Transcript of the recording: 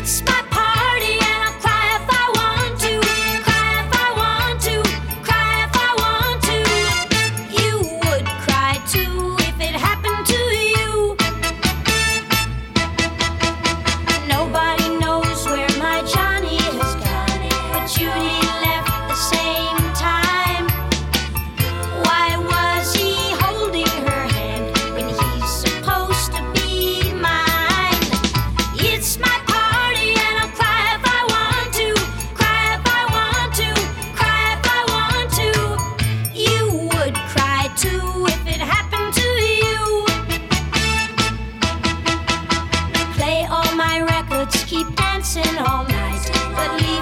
It's my party and I'll cry if I want to. Cry if I want to. Cry if I want to. You would cry too if it happened to you. Nobody knows where my Johnny has gone, but Judy left the same time. Why was he holding her hand when he's supposed to be mine? It's my party and I'll cry if I want to. Cry if I want to. Cry if I want to. You would cry too if it happened to you. Play all my records, keep dancing all night, but leave